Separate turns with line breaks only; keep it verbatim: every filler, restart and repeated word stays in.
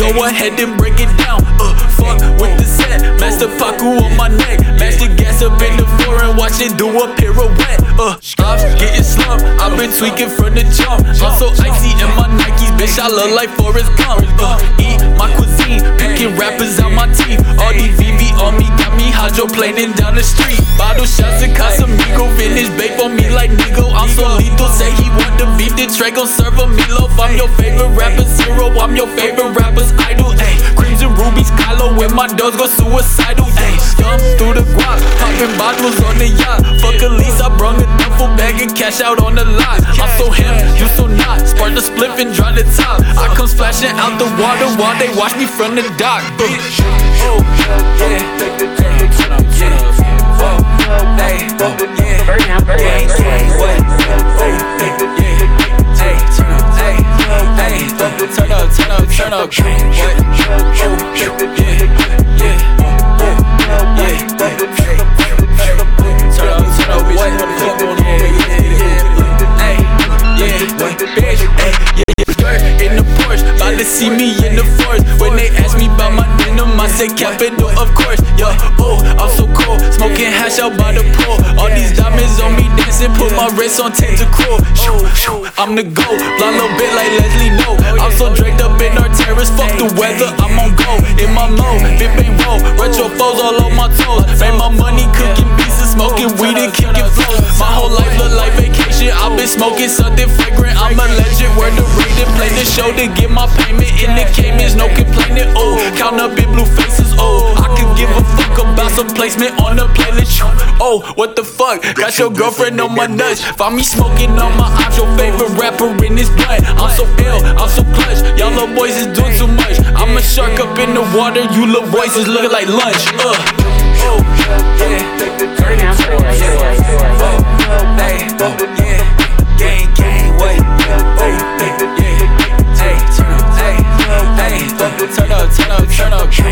go ahead and break it down. Uh, fuck with the set, Master Paku on my neck. Master gas up in the foreign, watch it do a pirouette. Uh, I'm getting slumped, I've been tweaking from the jump. I'm so icy in my Nikes, bitch, I look like Forrest Gump. Uh, eat my cuisine, picking rappers out my teeth. All these V V on me, got me hydroplaning down the street. Bottle shots and Casamigo, finish babe on me like Nigo. I'm so lethal, say he want the beef, then Trey gon' serve a meatloaf. I'm your favorite rapper's hero, I'm your favorite rapper's idol. Ayy, creams and rubies, Kylo, when my dogs go suicidal. Ayy, jump through the guap, popping bottles on the yacht. Fuck a lease, I brung a duffel bag and cash out on the lot. I'm so him, you so not. Spark the spliff and dry the top. I come splashing out the water while they watch me from the dock. Bitch, oh yeah, hey, turn up, turn up. Oh, hey, oh yeah, gang, gang, what? Oh, hey, yeah, hey, turn up, hey, hey, turn up, turn up, turn up. What? Oh, yeah, yeah, yeah, yeah, hey, turn up, turn up, what? Yeah, yeah, hey, yeah, bitch, hey, yeah, dirt in the Porsche, about to see me in the forest. When they ask me about my denim, I say capital, of course. Yeah, oh, I'm so cold, smoking hash out by the pool. All these diamonds on me dancing, put my wrist on tentacle. I'm the GOAT, blind little bit like Leslie No. I'm so draped up in our terrace, fuck the weather, I'm on go. In my mode, big bang roll, retro foes all on my toes. Made my money cooking pieces, smoking weed and kicking flows. My whole life look like vacation, I've been smoking something fragrant. I'm a legend, where the rated play the show to get my payment in the Caymans, no complaining. Oh, count up in blue faces. Oh, I could give a fuck about some placement on the playlist. Oh, what the fuck? Got your girlfriend on my nuts. Find me smoking on my ops, your favorite rapper in this blunt. I'm so ill, I'm so clutch. Y'all little boys is doing too much. I'm a shark up in the water, you little voices looking like lunch. Uh, oh, yeah, oh, hey, oh, yeah, gang, gang, wait, oh, hey, yeah, hey, turn up, hey, hey, turn up, turn up, turn up.